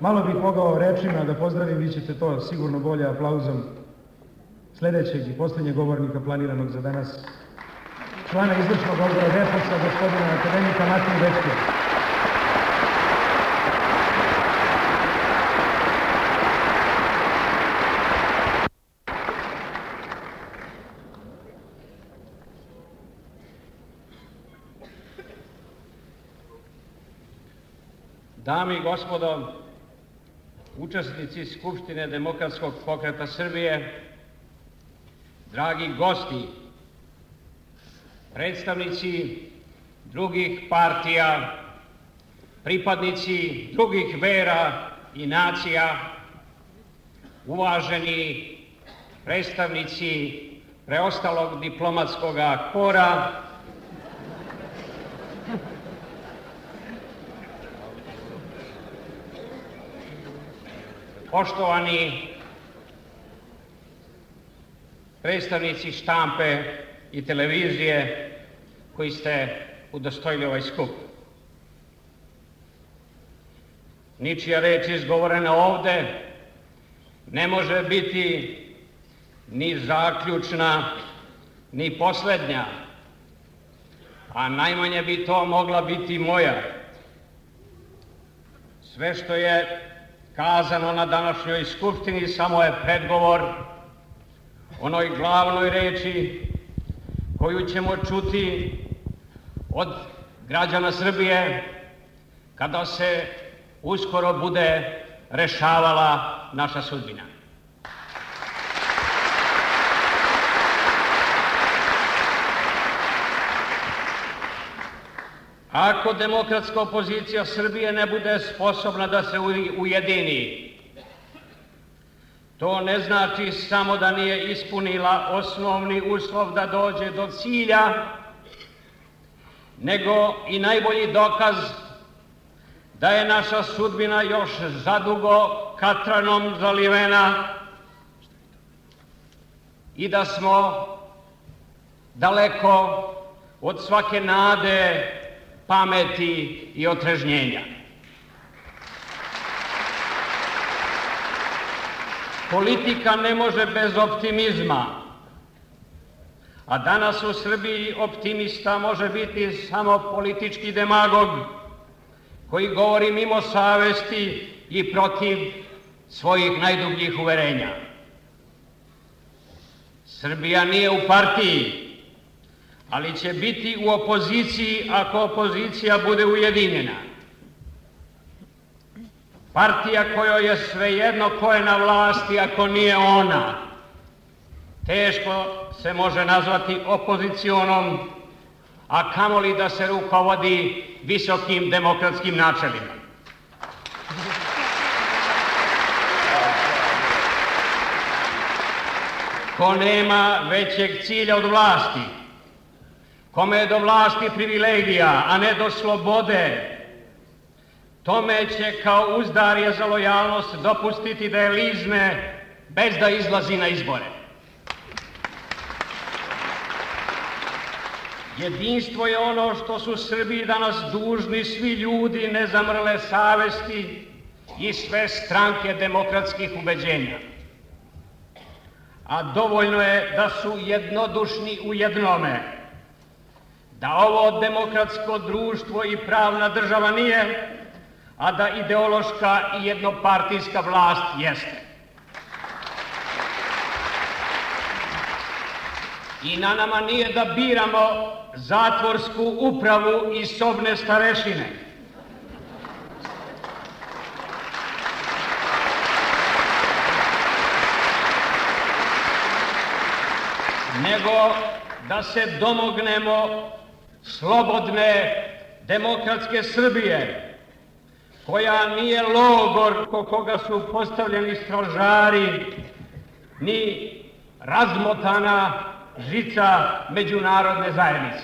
Malo bih mogao rečima da pozdravim, vi ćete to sigurno bolje aplauzom sledećeg i poslednjeg govornika planiranog za danas, člana izvršnog odbora DEPOS-a, gospodina akademika Matiju Bećkija. Dame i gospodo, učesnici Skupštine Demokratskog pokreta Srbije, dragi gosti, predstavnici drugih partija, pripadnici drugih vera i nacija, uvaženi predstavnici preostalog diplomatskog kora, poštovani predstavnici štampe i televizije koji ste udostojili ovaj skup. Ničija reč izgovorena ovde ne može biti ni zaključna, ni poslednja, a najmanje bi to mogla biti moja. Sve što je kazano na današnjoj skupštini samo je predgovor onoj glavnoj reči koju ćemo čuti od građana Srbije kada se uskoro bude rešavala naša sudbina. Ako demokratska opozicija Srbije ne bude sposobna da se ujedini, to ne znači samo da nije ispunila osnovni uslov da dođe do cilja, nego i najbolji dokaz da je naša sudbina još zadugo katranom zalivena i da smo daleko od svake nade, pameti i otrežnjenja. Politika ne može bez optimizma, a danas u Srbiji optimista može biti samo politički demagog koji govori mimo savesti i protiv svojih najdubljih uverenja. Srbija nije u partiji, ali će biti u opoziciji ako opozicija bude ujedinjena. Partija kojoj je svejedno ko je na vlasti ako nije ona, teško se može nazvati opozicionom, a kamoli da se rukovodi visokim demokratskim načelima. Ko nema većeg cilja od vlasti, kome je do vlasti privilegija, a ne do slobode, tome će kao uzdarje za lojalnost dopustiti da je lizne bez da izlazi na izbore. Jedinstvo je ono što su Srbiji danas dužni svi ljudi nezamrle savesti i sve stranke demokratskih ubeđenja. A dovoljno je da su jednodušni u jednome, da ovo demokratsko društvo i pravna država nije, a da ideološka i jednopartijska vlast jeste. I na nama nije da biramo zatvorsku upravu i sobne starešine, nego da se domognemo slobodne demokratske Srbije, koja nije logor oko koga su postavljeni stražari, ni razmotana žica međunarodne zajednice.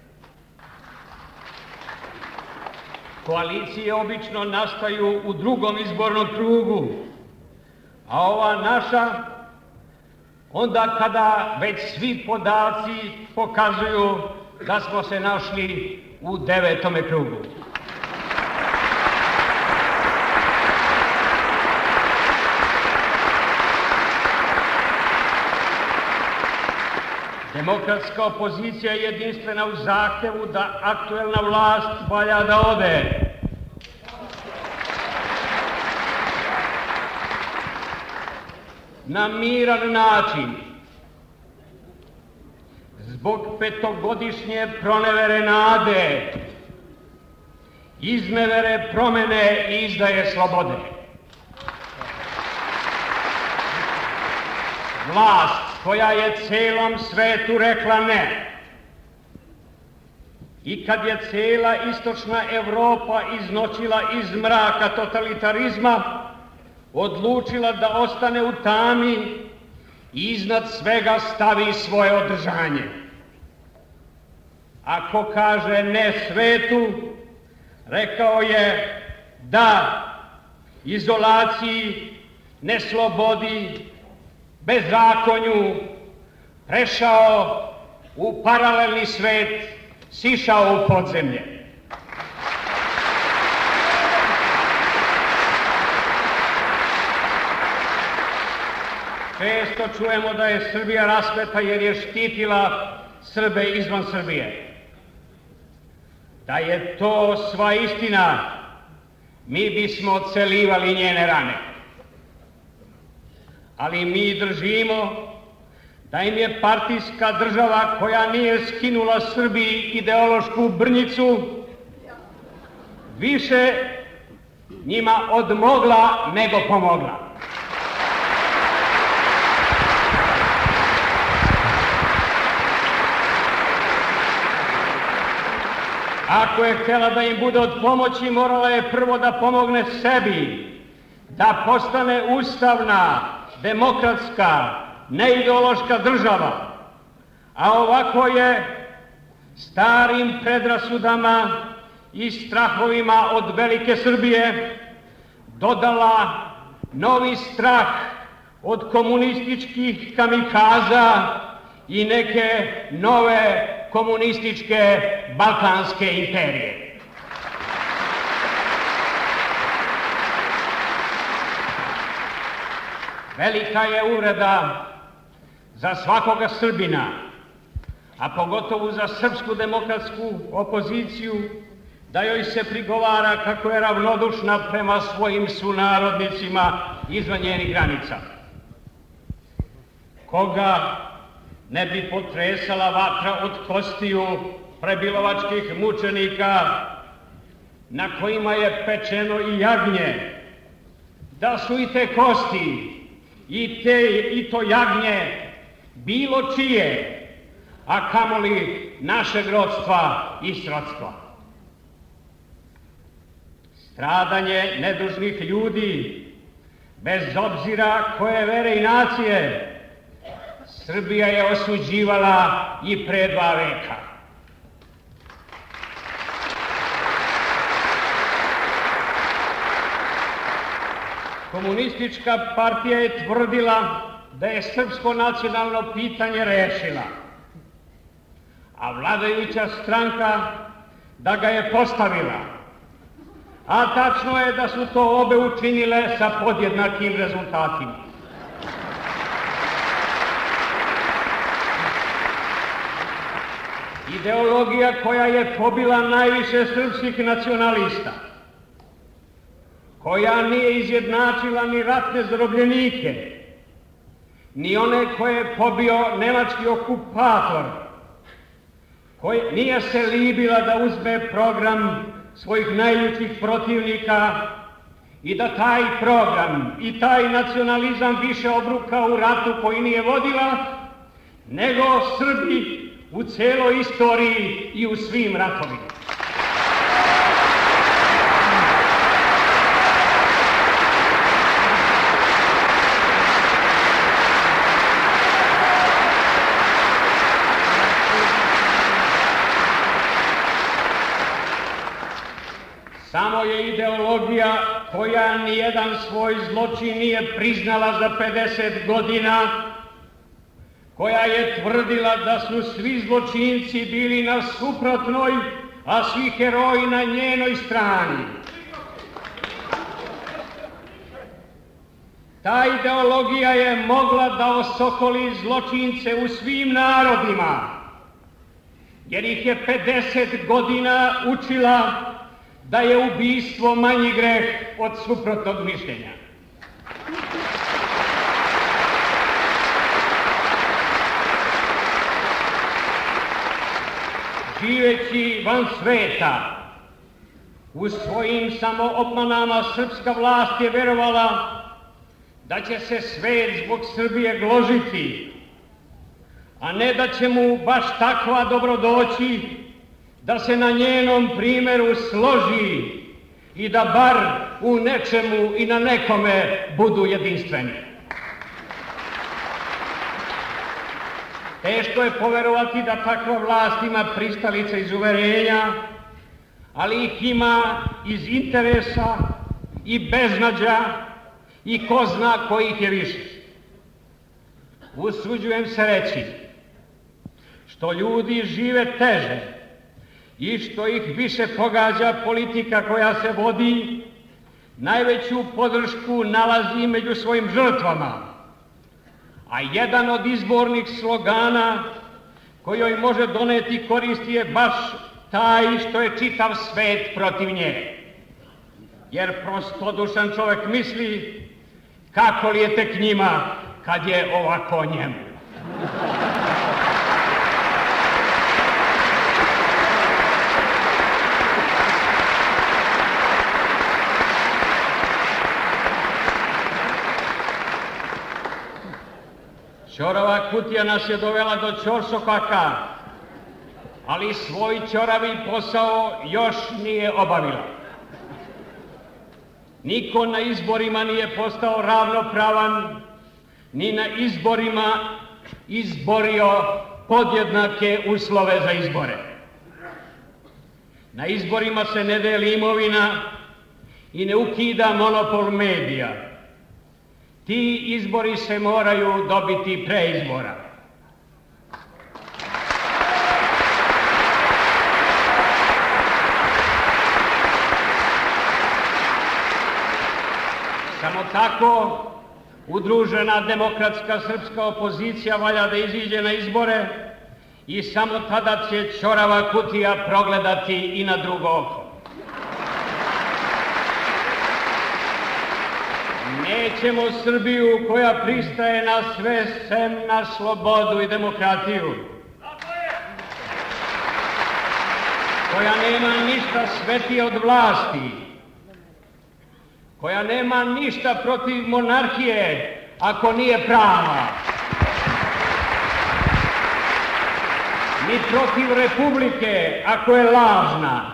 Koalicije obično nastaju u drugom izbornom krugu, a ova naša onda kada već svi podaci pokazuju da smo se našli u 9. krugu. Demokratska opozicija je jedinstvena u zahtevu da aktuelna vlast valja da ode. Na miran način, zbog petogodišnje pronevere nade, iznevere promene i izdaje slobode. Vlast koja je celom svetu rekla ne i kad je cela istočna Evropa iznoćila iz mraka totalitarizma, odlučila da ostane u tami i iznad svega stavi svoje održanje. Ako kaže ne svetu, rekao je da izolaciji, neslobodi, bezakonju, prešao u paralelni svet, sišao u podzemlje. Često čujemo da je Srbija raspeta jer je štitila Srbe izvan Srbije. Da je to sva istina, mi bismo odcelivali njene rane. Ali mi držimo da im je partijska država koja nije skinula Srbiji ideološku brnjicu više njima odmogla nego pomogla. Ako je htjela da im bude od pomoći, morala je prvo da pomogne sebi, da postane ustavna, demokratska, neideološka država. A ovako je starim predrasudama i strahovima od velike Srbije dodala novi strah od komunističkih kamikaza i neke nove komunističke balkanske imperije. Velika je uvreda za svakoga Srbina, a pogotovo za srpsku demokratsku opoziciju, da joj se prigovara kako je ravnodušna prema svojim sunarodnicima izvan njenih granica. Koga ne bi potresala vatra od kostiju prebilovačkih mučenika na kojima je pečeno i jagnje, da su i te kosti i to jagnje bilo čije, a kamoli našeg rodstva i srodstva. Stradanje nedužnih ljudi, bez obzira koje vere i nacije, Srbija je osuđivala i pre 2 veka. Komunistička partija je tvrdila da je srpsko nacionalno pitanje rešila, a vladajuća stranka da ga je postavila. A tačno je da su to obe učinile sa podjednakim rezultatima. Ideologija koja je pobila najviše srpskih nacionalista, koja nije izjednačila ni ratne zarobljenike, ni one koje je pobio nemački okupator, nije se libila da uzme program svojih najljućih protivnika i da taj program i taj nacionalizam više obruka u ratu koji nije vodila, nego Srbi u celoj istoriji i u svim ratovima. Samo je ideologija koja nijedan svoj zločin nije priznala za 50 godina, koja je tvrdila da su svi zločinci bili na suprotnoj, a svi heroji na njenoj strani. Ta ideologija je mogla da osokoli zločince u svim narodima, jer ih je 50 godina učila da je ubistvo manji greh od suprotnog mišljenja. Živeći van sveta, u svojim samoobmanama srpska vlast je verovala da će se svet zbog Srbije gložiti, a ne da će mu baš takva dobrodoći da se na njenom primjeru složi i da bar u nečemu i na nekome budu jedinstveni. Teško je poverovati da takva vlast ima pristalice iz uverenja, ali ih ima iz interesa i beznađa i ko zna kojih je više. Usuđujem se reći, što ljudi žive teže i što ih više pogađa politika koja se vodi, najveću podršku nalazi među svojim žrtvama, a jedan od izbornih slogana kojoj može doneti koristi je baš taj što je čitav svet protiv nje. Jer prostodušan čovjek misli, kako li je tek njima kad je ovako njemu. Ćorava kutija nas je dovela do ćorsokaka, ali svoj ćoravi posao još nije obavila. Niko na izborima nije postao ravnopravan, ni na izborima izborio podjednake uslove za izbore. Na izborima se ne deli imovina i ne ukida monopol medija. Ti izbori se moraju dobiti pre izbora. Samo tako udružena demokratska srpska opozicija valja da iziđe na izbore i samo tada će ćorava kutija progledati i na drugo oko. Nećemo Srbiju koja pristaje na sve sem na slobodu i demokratiju, koja nema ništa svetije od vlasti, koja nema ništa protiv monarhije ako nije prava, ni protiv republike ako je lažna,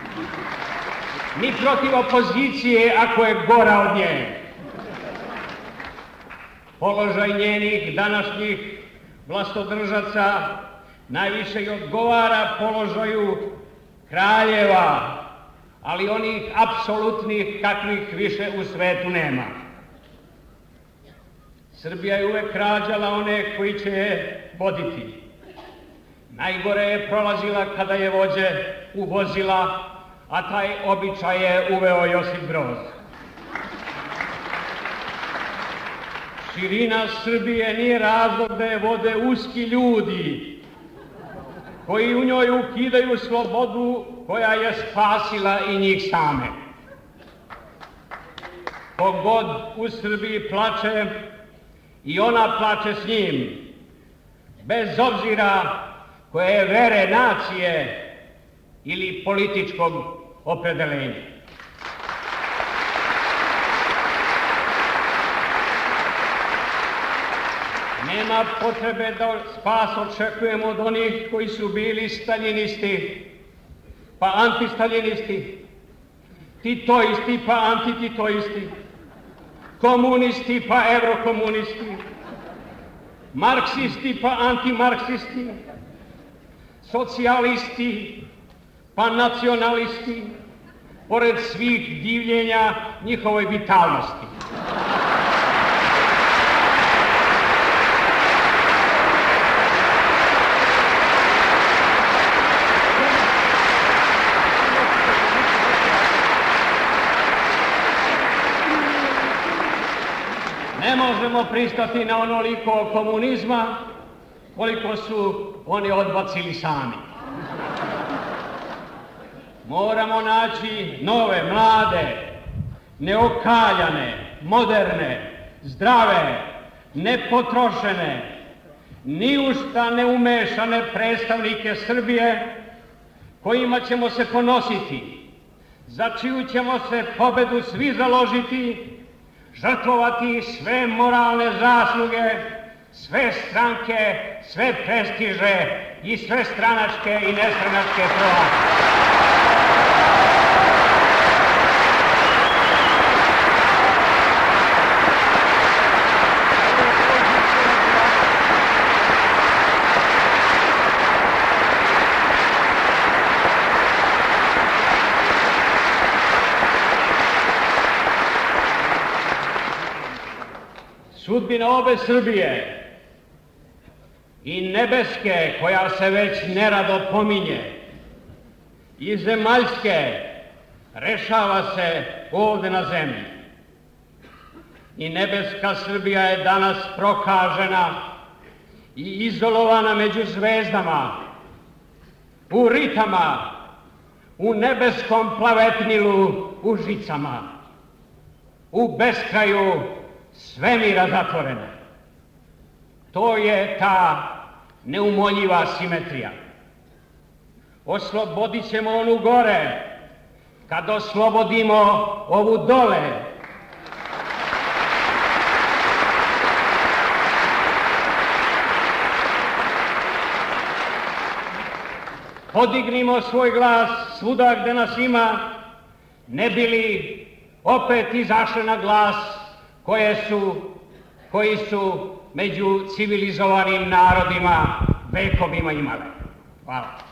ni protiv opozicije ako je gora od nje. Položaj njenih današnjih vlastodržaca najviše i odgovara položaju kraljeva, ali onih apsolutnih kakvih više u svetu nema. Srbija je uvek rađala one koji će je voditi. Najgore je prolazila kada je vođe uvozila, a taj običaj je uveo Josip Broz. Širina Srbije nije razlog da je vode uski ljudi, koji u njoj ukidaju slobodu koja je spasila i njih same. Kogod u Srbiji plače, i ona plače s njim, bez obzira koje je vere, nacije ili političkog opredeljenja. Nema potrebe da spas očekujemo od onih koji su bili staljinisti, pa antistaljinisti, titoisti, pa antititoisti, komunisti, pa evrokomunisti, marksisti, pa antimarksisti, socijalisti, pa nacionalisti, pored svih divljenja njihovoj vitalnosti. Ne možemo pristati na onoliko komunizma koliko su oni odbacili sami. Moramo naći nove, mlade, neokaljane, moderne, zdrave, nepotrošene, ni u šta ne umešane predstavnike Srbije kojima ćemo se ponositi, za čiju ćemo se pobedu svi založiti, žrtvovati sve moralne zasluge, sve stranke, sve prestiže i sve stranačke i nestranačke prava. Sudbina ove Srbije i nebeske, koja se već nerado pominje, i zemaljske, rešava se ovde na zemlji. I nebeska Srbija je danas prokažena i izolovana među zvezdama, u ritama, u nebeskom plavetnilu, u žicama, u beskraju svemira zatvorena. To je ta neumoljiva simetrija. Oslobodit ćemo onu gore, kad oslobodimo ovu dole. Podignimo svoj glas svuda gde nas ima, ne bi li opet izašli na glas koji su među civilizovanim narodima vekovima imale. Hvala.